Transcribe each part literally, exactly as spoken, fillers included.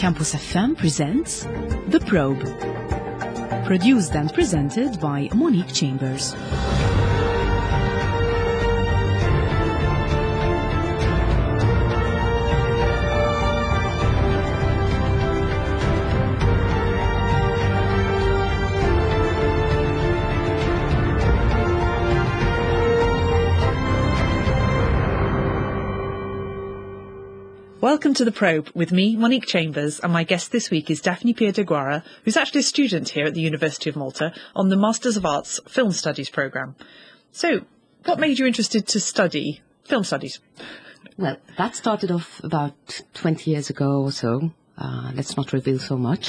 Campus F M presents The Probe, produced and presented by Monique Chambers. Welcome to The Probe with me, Monique Chambers, and my guest this week is Daphne Pia de Guara, who's actually a student here at the University of Malta on the Masters of Arts Film Studies programme. So, what made you interested to study film studies? Well, that started off about twenty years ago or so. Uh, let's not reveal so much.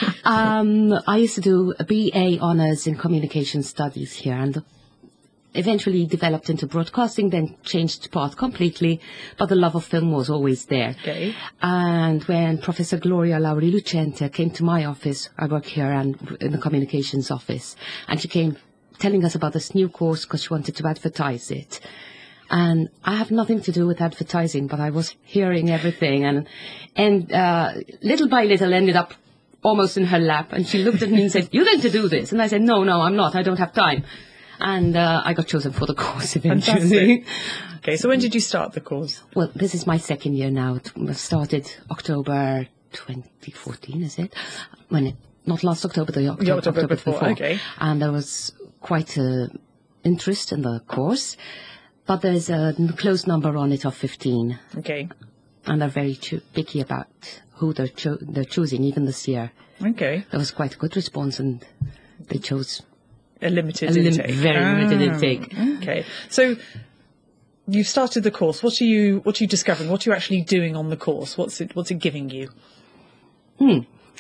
um, I used to do a B A honours in communication studies here, and eventually developed into broadcasting, then changed path completely, but the love of film was always there. Okay. And when Professor Gloria Lauri Lucente came to my office, I work here and in the communications office, and she came telling us about this new course because she wanted to advertise it. And I have nothing to do with advertising, but I was hearing everything, and and uh, little by little ended up almost in her lap, and she looked at me and said, "You're going to do this?" And I said, "No, no, I'm not. I don't have time." And uh, I got chosen for the course eventually. Fantastic. Okay, so when did you start the course? Well, this is my second year now. It started October twenty fourteen, is it? When it, not last October, the October, The October October before, before. okay. And there was quite a interest in the course, but there's a closed number on it of fifteen. Okay. And they're very cho- picky about who they're, cho- they're choosing, even this year. Okay. There was quite a good response, and they chose A limited a lim- intake. very limited Ah, intake. Okay. So you've started the course. What are you what are you discovering? What are you actually doing on the course? What's it what's it giving you? Hmm.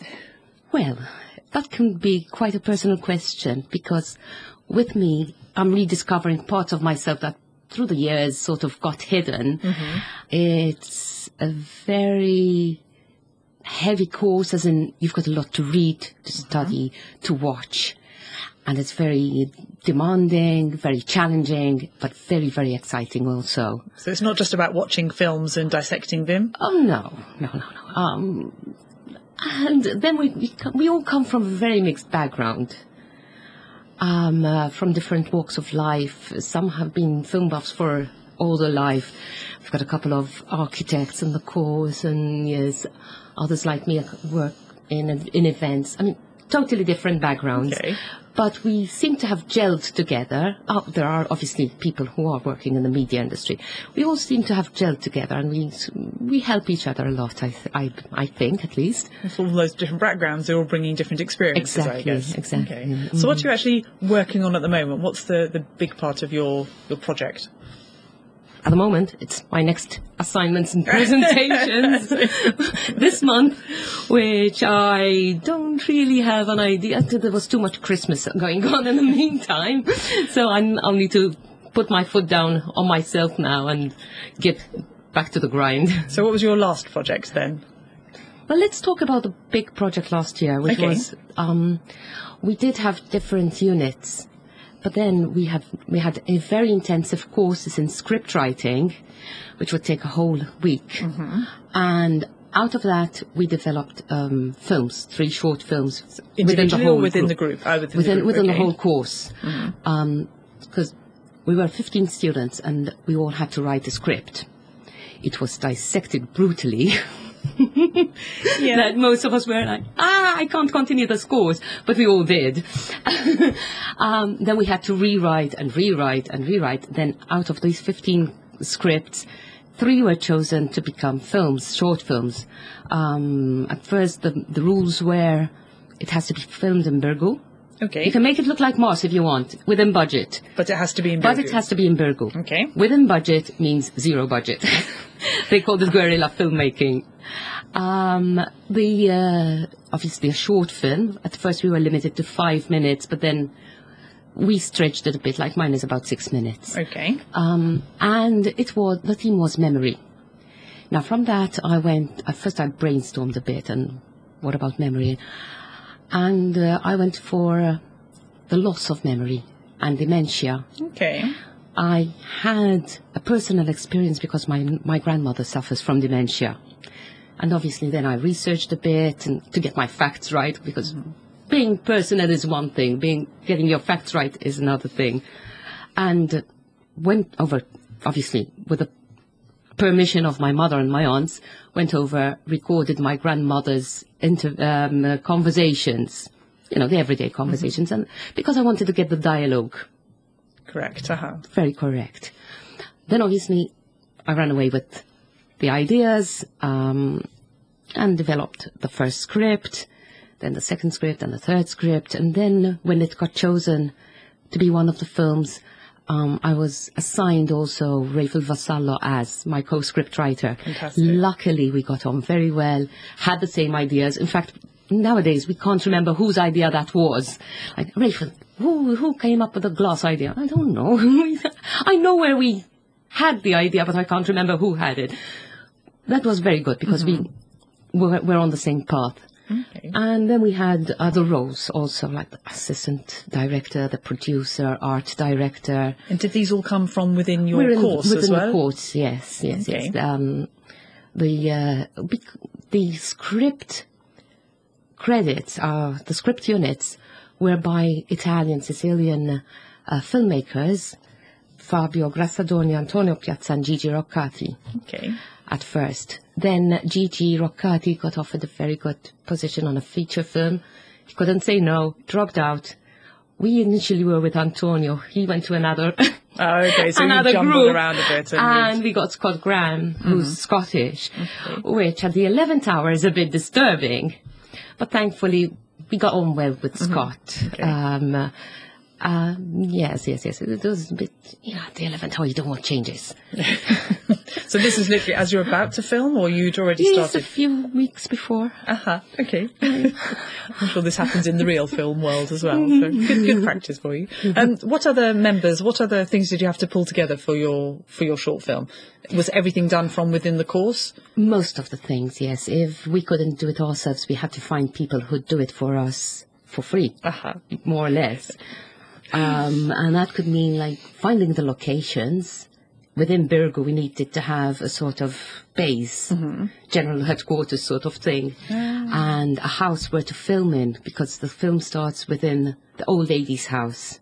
Well, that can be quite a personal question, because with me, I'm rediscovering parts of myself that through the years sort of got hidden. Mm-hmm. It's a very heavy course, as in you've got a lot to read, to study, mm-hmm. to watch. And it's very demanding, very challenging, but very, very exciting also. So it's not just about watching films and dissecting them? Oh, no, no, no, no. Um, and then we, we, come, we all come from a very mixed background, um, uh, from different walks of life. Some have been film buffs for all their life. We've got a couple of architects in the course, and yes, others like me work in, in events. I mean, totally different backgrounds. Okay. But we seem to have gelled together. Oh, there are obviously people who are working in the media industry. We all seem to have gelled together, and we we help each other a lot, I th- I, I think, at least. It's all those different backgrounds, they're all bringing different experiences, Exactly, I guess. exactly. Okay. Mm-hmm. So what are you actually working on at the moment? What's the, the big part of your, your project? At the moment, it's my next assignments and presentations this month, which I don't really have an idea. There was too much Christmas going on in the meantime, so I'm, I'll need to put my foot down on myself now and get back to the grind. So what was your last project then? Well, let's talk about the big project last year, which Okay. was, um, we did have different units. But then we had we had a very intensive courses in script writing, which would take a whole week. Mm-hmm. And out of that, we developed um, films, three short films within the whole within group. the group. Oh, within, within the group. within Okay. the whole course, Mm-hmm. um, because we were fifteen students and we all had to write a script. It was dissected brutally. Yeah. That most of us were like, ah, I can't continue this course, but we all did. um, then we had to rewrite and rewrite and rewrite. Then out of these fifteen scripts, three were chosen to become films, short films. Um, at first, the, the rules were it has to be filmed in Burgo. Okay. You can make it look like Moss if you want, within budget. But it has to be in But Burgo. it has to be in Burgo. Okay. Within budget means zero budget. They called it guerrilla filmmaking. Um, the uh, obviously a short film. At first we were limited to five minutes, but then we stretched it a bit. Like mine is about six minutes. Okay. Um, and it was the theme was memory. Now from that I went. At first I brainstormed a bit, and what about memory? And uh, I went for uh, the loss of memory and dementia. Okay. I had a personal experience because my my grandmother suffers from dementia. And obviously then I researched a bit and to get my facts right, because mm-hmm. being personal is one thing, being getting your facts right is another thing. And went over, obviously, with the permission of my mother and my aunts, went over, recorded my grandmother's inter- um, uh, conversations, you know, the everyday conversations, mm-hmm. and because I wanted to get the dialogue correct. Uh-huh. Very correct. Then obviously I ran away with the ideas um, and developed the first script, then the second script and the third script. And then when it got chosen to be one of the films, um, I was assigned also Rachel Vassallo as my co-script writer. Fantastic. Luckily, we got on very well, had the same ideas. In fact, nowadays we can't remember whose idea that was. Like, Rachel, who, who came up with the glass idea? I don't know. I know where we had the idea, but I can't remember who had it. That was very good because mm-hmm. we were, were on the same path. Okay. And then we had other roles also, like the assistant director, the producer, art director. And did these all come from within your in, course within as well? Within the course, yes, yes, okay. yes. Um, the, uh, the script credits, uh, the script units were by Italian, Sicilian uh, filmmakers, Fabio Grassadoni, Antonio Piazza and Gigi Roccati. Okay. At first. Then Gigi Roccati got offered a very good position on a feature film. He couldn't say no, dropped out. We initially were with Antonio. He went to another oh, okay. So another you jumbled group, around a bit. And, and we got Scott Graham, who's mm-hmm. Scottish, okay. which at the eleventh hour is a bit disturbing. But thankfully, we got on well with mm-hmm. Scott. Okay. Um, uh, uh, yes, yes, yes. It was a bit, you know, at the eleventh hour, you don't want changes. So this is literally as you're about to film, or you'd already yes, started? Yes, a few weeks before. Uh-huh, okay. I'm sure this happens in the real film world as well. So good, good practice for you. Um, what other members, what other things did you have to pull together for your for your short film? Was everything done from within the course? Most of the things, yes. If we couldn't do it ourselves, we had to find people who'd do it for us for free, uh-huh. more or less. Um, and that could mean like finding the locations. Within Birgo, we needed to have a sort of base, mm-hmm. general headquarters sort of thing, oh. and a house where to film in, because the film starts within the old lady's house.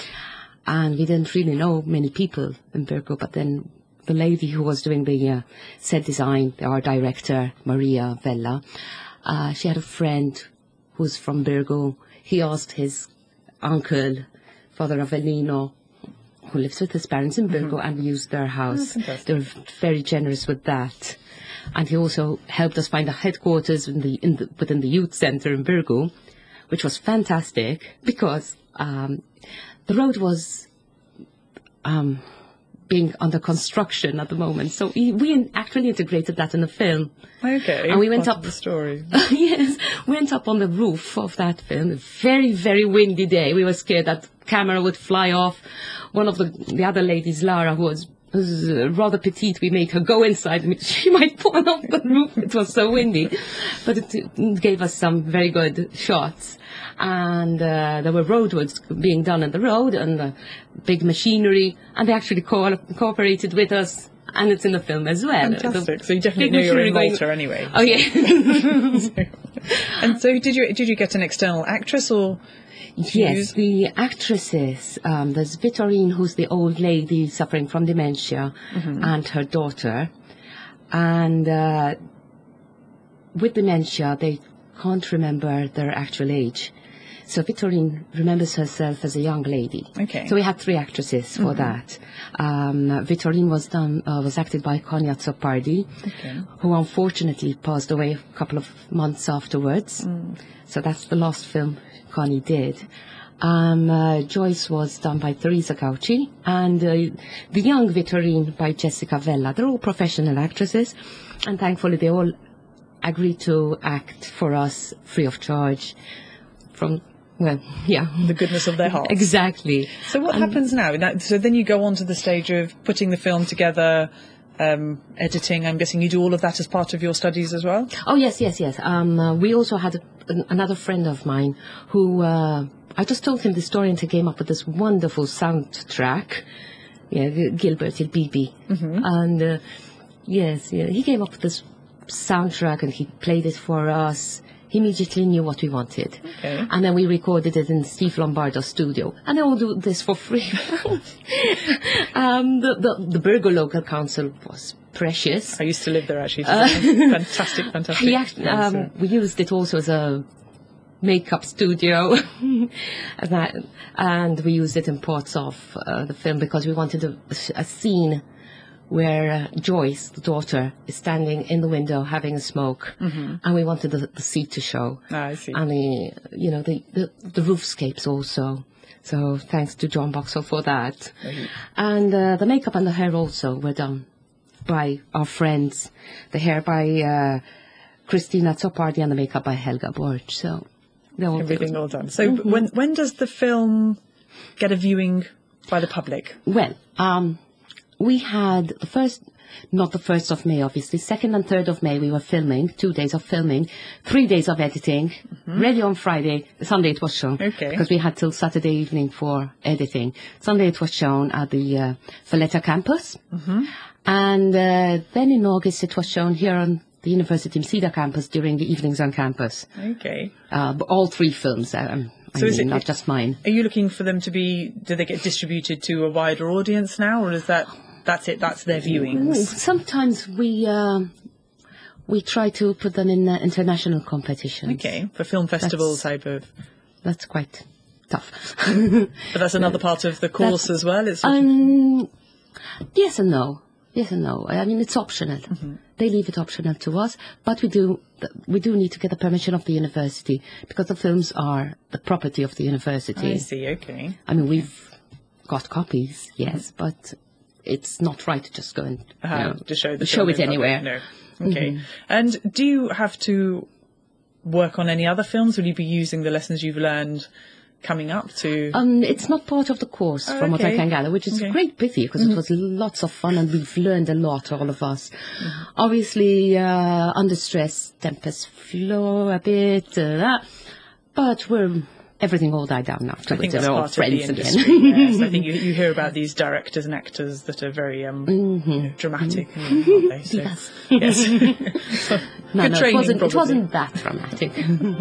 And we didn't really know many people in Birgo, but then the lady who was doing the uh, set design, our director, Maria Vella, uh, she had a friend who's from Birgo. He asked his uncle, Father Avellino, who lives with his parents in Birgo, mm-hmm. and we used their house. Oh, they were very generous with that. And he also helped us find a headquarters in the, in the, within the youth centre in Birgo, which was fantastic because um, the road was um, being under construction at the moment. So we, we actually integrated that in the film. Okay. And we went part up of the story. yes, went up on the roof of that film. A very, very windy day. We were scared that camera would fly off. One of the the other ladies, Lara, who was, was uh, rather petite, we made her go inside. I mean, she might fall off the roof. It was so windy, but it, it gave us some very good shots. And uh, there were roadworks being done on the road and uh, big machinery, and they actually co- cooperated with us. And it's in the film as well. Fantastic. So you definitely know you're in Malta going... anyway. Oh, yeah. so, and so did you did you get an external actress or... Yes, the actresses, um, there's Vittorine, who's the old lady suffering from dementia, mm-hmm. and her daughter. And uh, with dementia, they can't remember their actual age. So Vittorine remembers herself as a young lady. Okay. So we had three actresses for mm-hmm. that. Um, Vittorine was done uh, was acted by Konya Zoppardi, okay. who unfortunately passed away a couple of months afterwards. Mm. So that's the last film Connie did. Um, uh, Joyce was done by Teresa Cauchi, and uh, the young Vittorine by Jessica Vella. They're all professional actresses, and thankfully they all agreed to act for us free of charge from, well, yeah. The goodness of their hearts. Exactly. So what um, happens now? now? So then you go on to the stage of putting the film together, Um, editing. I'm guessing you do all of that as part of your studies as well? Oh, yes, yes, yes. Um, uh, we also had a, an, another friend of mine who, uh, I just told him the story and he came up with this wonderful soundtrack. Yeah, Gilbert Il Bibi. Mm-hmm. And, uh, yes, yeah, he came up with this soundtrack and he played it for us. He immediately knew what we wanted. Okay. And then we recorded it in Steve Lombardo's studio. And I will do this for free. um, the, the, the Burgo Local Council was precious. I used to live there, actually. Uh, fantastic, fantastic. He actually, um, we used it also as a makeup studio. and, that, and we used it in parts of uh, the film because we wanted a, a scene where uh, Joyce, the daughter, is standing in the window having a smoke, mm-hmm. and we wanted the, the sea to show. Ah, I see. And the, you know, the, the, the roofscapes also. So thanks to John Boxall for that. Mm-hmm. And uh, the makeup and the hair also were done by our friends. The hair by uh, Christina Zoppardi and the makeup by Helga Borch. So all everything all done. So mm-hmm. when when does the film get a viewing by the public? Well, um... we had the first, not the first of May, obviously, second and third of May we were filming, two days of filming, three days of editing, mm-hmm. ready on Friday, Sunday it was shown. Okay. Because we had till Saturday evening for editing. Sunday it was shown at the uh, Valletta campus. Mm-hmm. And uh, then in August it was shown here on the University of Cedar campus during the evenings on campus. Okay. Uh, all three films, um, I so mean, is it, not just mine. Are you looking for them to be, do they get distributed to a wider audience now, or is that... That's it. That's their viewings. Sometimes we uh, we try to put them in uh, international competitions. Okay, for film festivals type of. That's quite tough. But that's another part of the course that's, as well. It's um, yes and no. Yes and no. I mean, it's optional. Mm-hmm. They leave it optional to us, but we do we do need to get the permission of the university because the films are the property of the university. I see. Okay. I mean, we've got copies, yes, mm-hmm. but. It's not right to just go and uh, you know, to show, the show it anywhere. No. Okay. Mm-hmm. And do you have to work on any other films? Will you be using the lessons you've learned coming up to? Um, it's not part of the course, oh, from okay. what I can gather, which is okay. a great pity because mm-hmm. it was lots of fun and we've learned a lot, all of us. Mm-hmm. Obviously, uh, under stress, tempers flow a bit, uh, but we're... Everything all died down now. I think that's all part friends of the industry. Again. Yes, I think you, you hear about these directors and actors that are very um, mm-hmm. you know, dramatic, mm-hmm. aren't they? So, yes. yes. so, no, good no, training, it wasn't, probably. It wasn't that dramatic.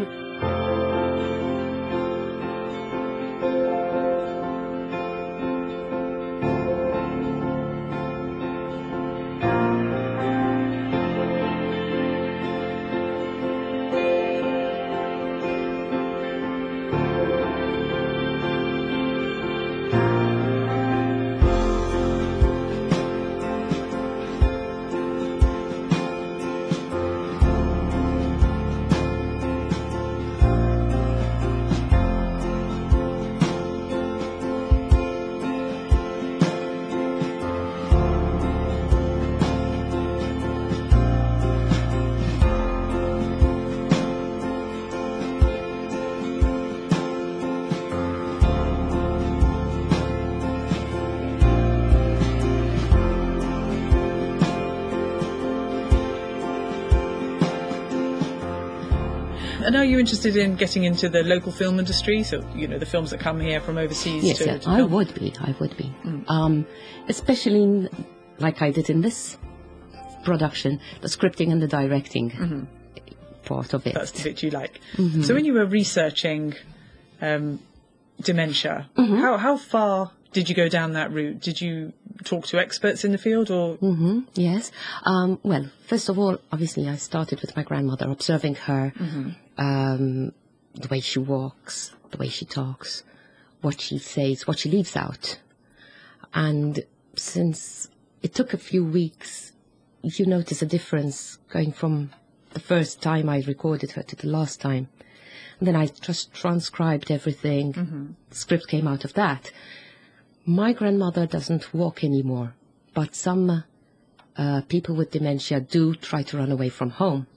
And are you interested in getting into the local film industry? So, you know, the films that come here from overseas yes, to, yeah, to I film? would be. I would be. Mm. Um, especially in, like I did in this production, the scripting and the directing mm-hmm. part of it. That's the bit you like. Mm-hmm. So when you were researching um, dementia, mm-hmm. how, how far did you go down that route? Did you talk to experts in the field or? Mm-hmm, yes. Um, well, first of all, obviously I started with my grandmother, observing her, mm-hmm. um, the way she walks, the way she talks, what she says, what she leaves out. And since it took a few weeks, you notice a difference going from the first time I recorded her to the last time. And then I just transcribed everything. Mm-hmm. The script came out of that. My grandmother doesn't walk anymore, but some uh, people with dementia do try to run away from home.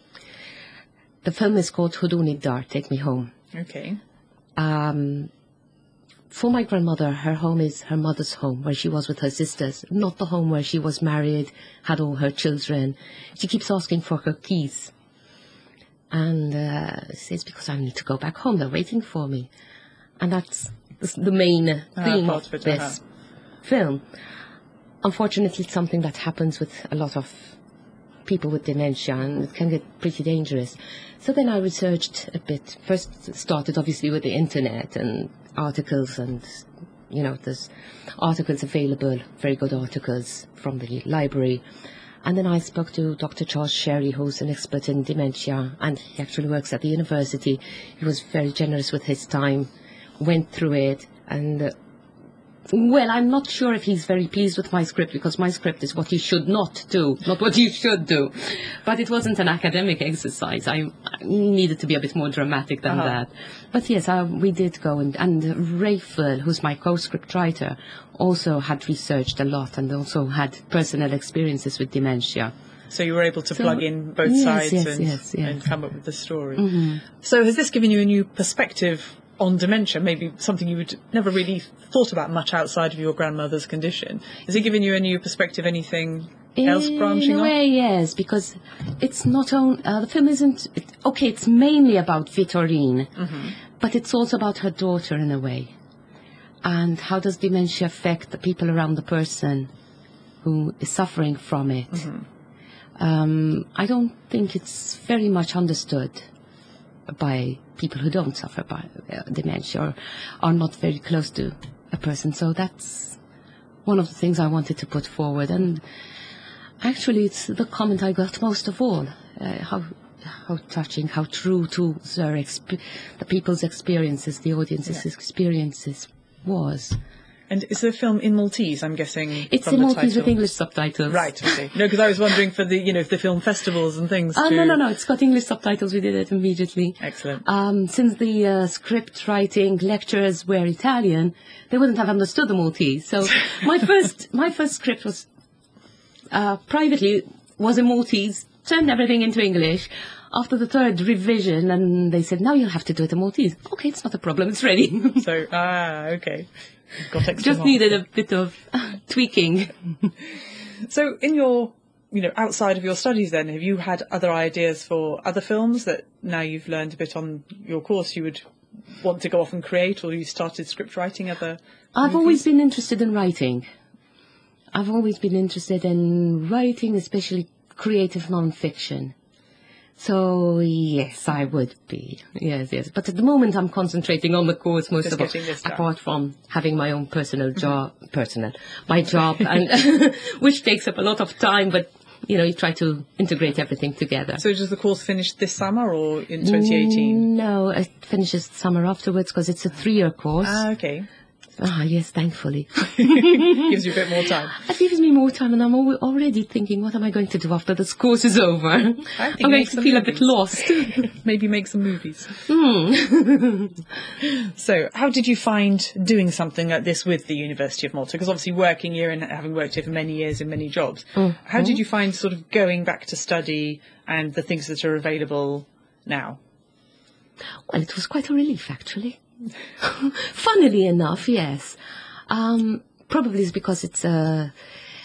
The film is called Hudunid Dar, Take Me Home. Okay. Um, for my grandmother, her home is her mother's home, where she was with her sisters, not the home where she was married, had all her children. She keeps asking for her keys. And uh, says, because I need to go back home, they're waiting for me. And that's the main theme uh, of this uh-huh. film. Unfortunately, it's something that happens with a lot of people with dementia, and it can get pretty dangerous. So then I researched a bit. First started obviously with the internet and articles, and you know, there's articles available, very good articles from the library. And then I spoke to Doctor Charles Sherry, who's an expert in dementia, and he actually works at the university. He was very generous with his time, went through it, and uh, well, I'm not sure if he's very pleased with my script, because my script is what you should not do, not what you should do. But it wasn't an academic exercise. I, I needed to be a bit more dramatic than Uh-huh. that. But yes, uh, we did go, and, and Rachel, who's my co-script writer, also had researched a lot and also had personal experiences with dementia. So you were able to So- plug in both yes, sides yes, and, yes, yes. and come up with the story. Mhm. So has this given you a new perspective on dementia, maybe something you would never really thought about much outside of your grandmother's condition? Has it given you a new perspective, anything else branching In a off? way, yes, because it's not only, uh, the film isn't, it, okay, it's mainly about Vittorine, Mm-hmm. but it's also about her daughter in a way. And how does dementia affect the people around the person who is suffering from it? Mm-hmm. Um, I don't think it's very much understood by people who don't suffer by uh, dementia or are not very close to a person. So that's one of the things I wanted to put forward. And actually, it's the comment I got most of all. Uh, how how touching, how true to their exp- the people's experiences, the audience's Yeah. experiences was. And is the film in Maltese, I'm guessing, It's from in the Maltese title? with English subtitles. Right, okay. No, because I was wondering for the, you know, the film festivals and things. Oh, to... no, no, no, it's got English subtitles. We did it immediately. Excellent. Um, since the uh, script writing lecturers were Italian, they wouldn't have understood the Maltese. So my first my first script was uh, privately was in Maltese, turned everything into English. After the third revision, and they said, now you'll have to do it in Maltese. Okay, it's not a problem, it's ready. So, ah, okay. You've got extra Just mark. needed a bit of uh, tweaking. So in your, you know, outside of your studies then, have you had other ideas for other films that now you've learned a bit on your course you would want to go off and create, or you started script writing other I've movies? always been interested in writing. I've always been interested in writing, especially creative non-fiction. So, yes, I would be. Yes, yes. But at the moment, I'm concentrating on the course most Just of all, getting this down. apart from having my own personal job, personal, my job, and which takes up a lot of time, but, you know, you try to integrate everything together. So does the course finish this summer or in twenty eighteen? Mm, No, it finishes the summer afterwards because it's a three-year course. Ah, okay. Ah, yes, thankfully. Gives you a bit more time. It gives me more time, and I'm al- already thinking, what am I going to do after this course is over? I think I'm going make to some feel a bit movies. lost. Maybe make some movies. Hmm. So how did you find doing something like this with the University of Malta? Because obviously working here and having worked here for many years in many jobs, how did you find sort of going back to study and the things that are available now? Well, it was quite a relief, actually. Funnily enough, yes. Um, probably it's because it's a,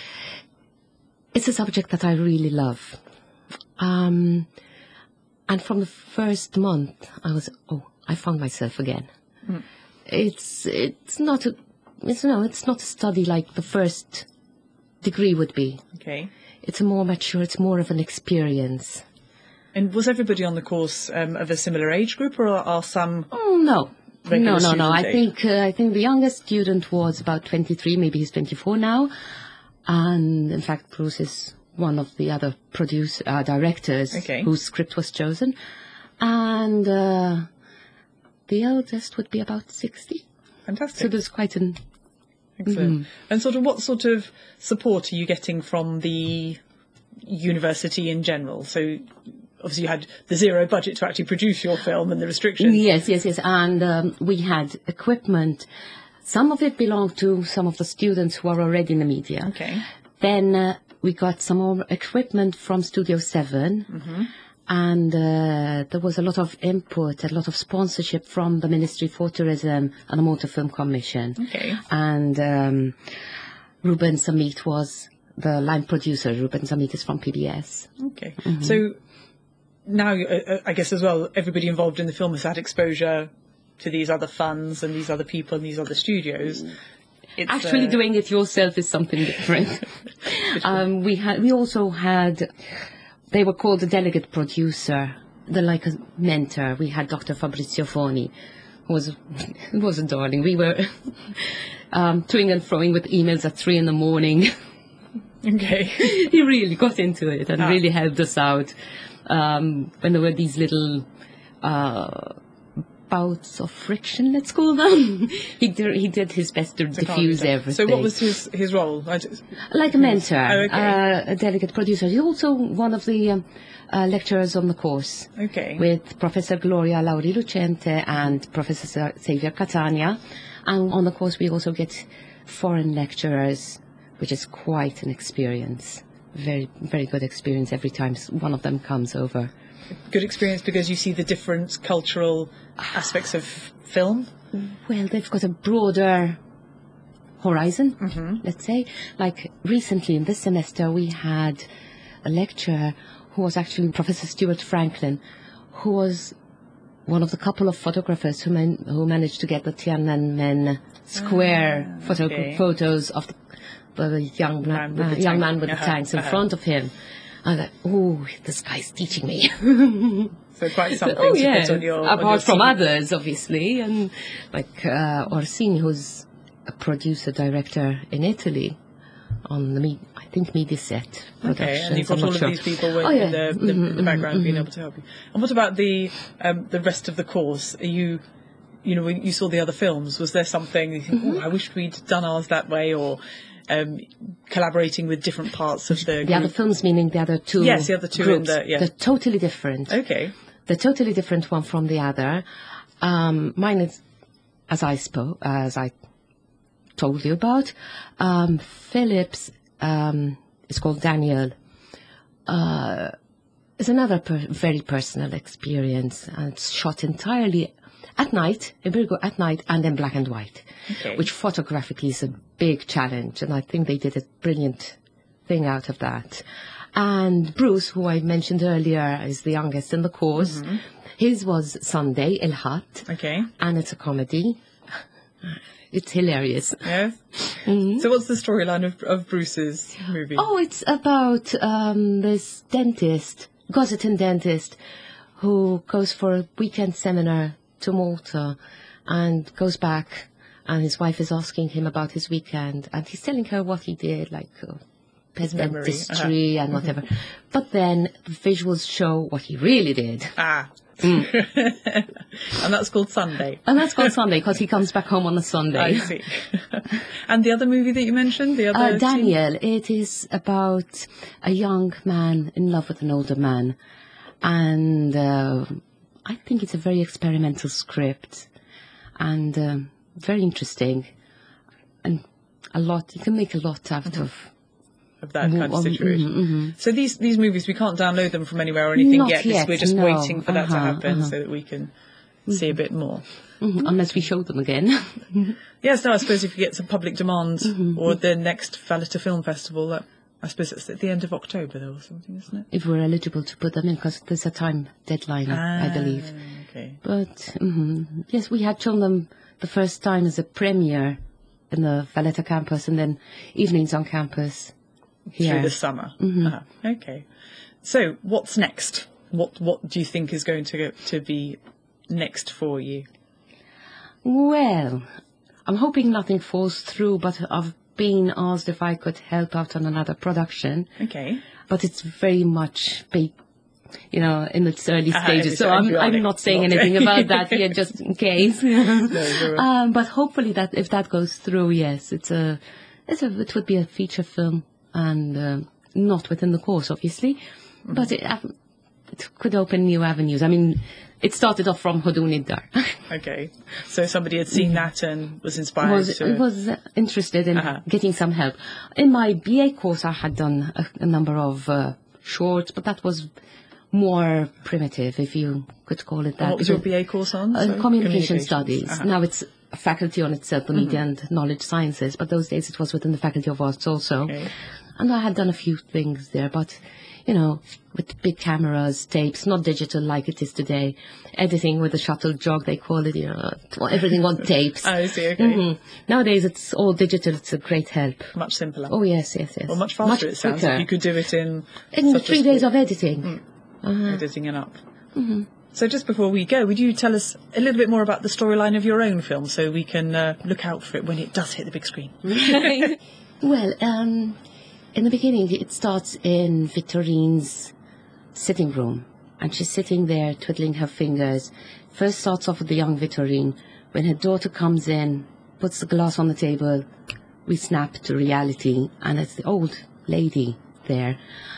it's a subject that I really love. Um, and from the first month, I was, oh, I found myself again. Mm. It's, it's not a, it's, no, it's not a study like the first degree would be. Okay. It's a more mature, it's more of an experience. And was everybody on the course um, of a similar age group, or are some... Oh, no. Regular no, no, no. student I age? think uh, I think the youngest student was about twenty-three, maybe he's twenty-four now. And in fact, Bruce is one of the other produce, uh, directors Okay. whose script was chosen. And uh, the eldest would be about sixty. Fantastic. So there's quite an... Excellent. And sort of what sort of support are you getting from the university in general? So obviously you had the zero budget to actually produce your film and the restrictions. Yes, yes, yes. And um, we had equipment. Some of it belonged to some of the students who are already in the media. Okay. Then uh, we got some more equipment from Studio seven. Mm-hmm. And uh, there was a lot of input, a lot of sponsorship from the Ministry for Tourism and the Motor Film Commission. Okay. And um, Ruben Samit was the line producer. Ruben Samit is from P B S. Okay. So now, uh, I guess as well, everybody involved in the film has had exposure to these other funds and these other people and these other studios. It's, Actually, uh, doing it yourself is something different. um, we had, we also had they were called the delegate producer, the like a mentor. We had Doctor Fabrizio Foni, who was who was a darling. We were um, toing and froing with emails at three in the morning. Okay. He really got into it and Ah. really helped us out um, when there were these little uh, bouts of friction, let's call them. he did he did his best to So can't diffuse do that. everything. So what was his, his role? I just, Like a mentor, Oh, okay. uh, a delegate producer. He's also one of the um, uh, lecturers on the course okay. with Professor Gloria Lauri Lucente and Professor Xavier Catania. And on the course we also get foreign lecturers, which is quite an experience. Very, very good experience every time s- one of them comes over. Good experience because you see the different cultural aspects of film. Well, they've got a broader horizon, Mm-hmm. let's say. Like recently in this semester we had a lecturer who was actually Professor Stuart Franklin, who was one of the couple of photographers who, man- who managed to get the Tiananmen Square Ah, photo- okay. photos of the, the young, Man man, with the young tank. man with Uh-huh, the tanks in uh-huh. front of him. I was like, oh, this guy's teaching me. So quite something Oh, to yeah. put on your on Apart your from C V. others, obviously, and like uh, Orsini, who's a producer director in Italy on the me- I think Mediaset Productions. Okay, and you've got I'm all not of sure. these people with Oh, yeah. in the, the, Mhm, the background mhm, being mhm. able to help you. And what about the um, the rest of the course? Are you, you know, when you saw the other films, was there something you think, Mm-hmm. oh, I wish we'd done ours that way, or um, collaborating with different parts of the The group? other films, meaning the other two. Yes, the other two in groups, the- yeah. They're totally different. Okay. They're totally different one from the other. Um, mine is, as I spoke, as I told you about. Um, Philip's um, is called Daniel. Uh, it's another per- very personal experience, and it's shot entirely at night, in Virgo at night, and in black and white, Okay. which photographically is a big challenge, and I think they did a brilliant thing out of that. And Bruce, who I mentioned earlier, is the youngest in the course. His was Sunday, El Hat, Okay. and it's a comedy. It's hilarious. Yes. So what's the storyline of, of Bruce's movie? Oh, it's about um, this dentist, Gosseton dentist, who goes for a weekend seminar to Malta and goes back, and his wife is asking him about his weekend, and he's telling her what he did, like uh, pet memory, dentistry and whatever. But then the visuals show what he really did. Ah. Mm. And that's called Sunday. And that's called Sunday, because he comes back home on a Sunday. I see. And the other movie that you mentioned, the other Uh, scene? Daniel, it is about a young man in love with an older man. And uh, I think it's a very experimental script and um very interesting. And a lot, you can make a lot out Mm-hmm. of. of that kind of Um, situation. mhm, mhm. So these these movies, we can't download them from anywhere or anything Not yet. It's- yet, We're just no. waiting for that to Uh-huh, happen uh-huh. so that we can see a bit more. Mhm, Unless we show them again. Yes, no, I suppose if you get some public demand Mm-hmm, or the next Valletta Film Festival, that, I suppose it's at the end of October though or something, isn't it? If we're eligible to put them in, because there's a time deadline, I believe. Ah, okay. But mhm, yes, we had shown them the first time as a premiere in the Valletta campus, and then evenings on campus here. Through the summer. Mm-hmm. Ah, okay. So what's next? What what do you think is going to go, to be next for you? Well, I'm hoping nothing falls through, but I've been asked if I could help out on another production. Okay. But it's very much, ba- you know, in its early Ah, stages. it's So I'm, embryonic. I'm not saying Not- anything about that yet, just in case. very well. um, but hopefully that if that goes through, yes, it's a, it's a, it would be a feature film, and uh, not within the course, obviously, Mm-hmm. but it, uh, it could open new avenues. I mean, it started off from Hodunidar. Okay. So somebody had seen that and was inspired was to... was uh, interested in Uh-huh. getting some help. In my B A course, I had done a, a number of uh, shorts, but that was more primitive, if you could call it that. What was your because- B A course on? Uh, Sorry? communication Communications. studies. Uh-huh. Now it's a faculty on itself, the media and knowledge sciences, but those days it was within the faculty of arts also. Okay. And I had done a few things there, but you know, with big cameras, tapes, not digital like it is today. Editing with a shuttle jog, they call it, you know, everything on tapes. I see, okay. Mm-hmm. Nowadays, it's all digital. It's a great help. Much simpler. Oh, yes, yes, yes. Well, much faster, much it sounds quicker. like. You could do it in... In such a three small- days of editing. Mm. Uh-huh. Editing it up. Mm-hmm. So just before we go, would you tell us a little bit more about the storyline of your own film so we can uh, look out for it when it does hit the big screen? Well, um, in the beginning, it starts in Victorine's sitting room, and she's sitting there twiddling her fingers. First starts off with the young Victorine. When her daughter comes in, puts the glass on the table, we snap to reality, and it's the old lady there.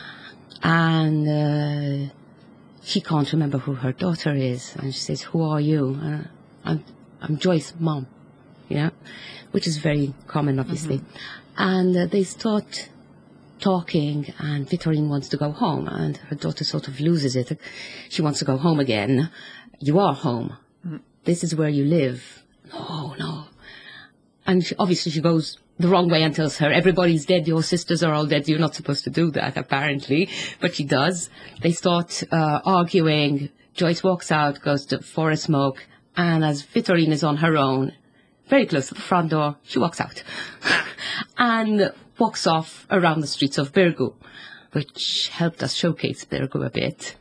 And uh, she can't remember who her daughter is, and she says, "Who are you?" Uh, I'm, I'm Joyce's mom, you know, which is very common, obviously. Mm-hmm. And uh, they start talking, and Victorine wants to go home, and her daughter sort of loses it. She wants to go home again. You are home. Mm-hmm. This is where you live. No, no. And she, obviously she goes the wrong way and tells her, everybody's dead, your sisters are all dead, you're not supposed to do that, apparently. But she does. They start uh, arguing. Joyce walks out, goes to for a smoke, and as Victorine is on her own, very close to the front door, she walks out. And walks off around the streets of Birgu, which helped us showcase Birgu a bit.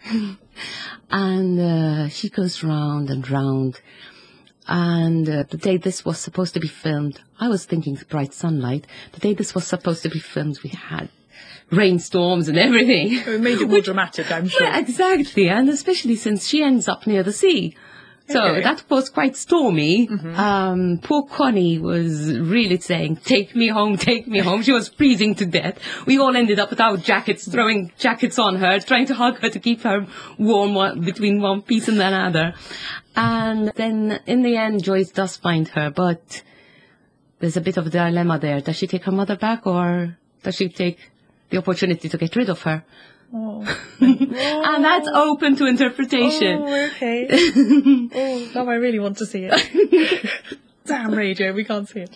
And uh, she goes round and round. And uh, the day this was supposed to be filmed, I was thinking bright sunlight. The day this was supposed to be filmed, we had rainstorms and everything. It made it more dramatic, I'm sure. Yeah, exactly. And especially since she ends up near the sea. So okay. That was quite stormy. Mm-hmm. Um, poor Connie was really saying, take me home, take me home. She was freezing to death. We all ended up without jackets, throwing jackets on her, trying to hug her to keep her warm one, between one piece and another. And then in the end, Joyce does find her, but there's a bit of a dilemma there. Does she take her mother back, or does she take the opportunity to get rid of her? Oh. And that's open to interpretation. Oh, okay. Oh, now I really want to see it. Damn radio, we can't see it.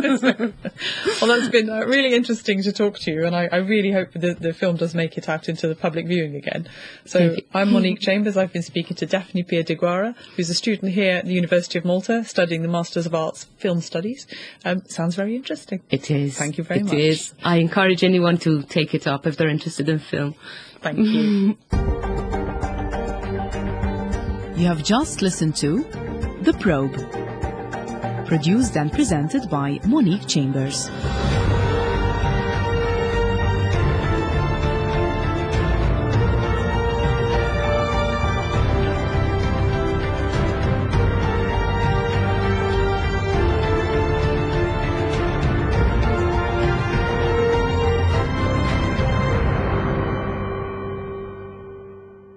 Well, that's been uh, really interesting to talk to you, and I, I really hope the, the film does make it out into the public viewing again. So I'm Monique Chambers. I've been speaking to Daphne Pia de Guara, who's a student here at the University of Malta studying the Masters of Arts Film Studies. Um, sounds very interesting. It is. Thank you very it much. It is. I encourage anyone to take it up if they're interested in film. Thank you. You have just listened to The Probe, produced and presented by Monique Chambers.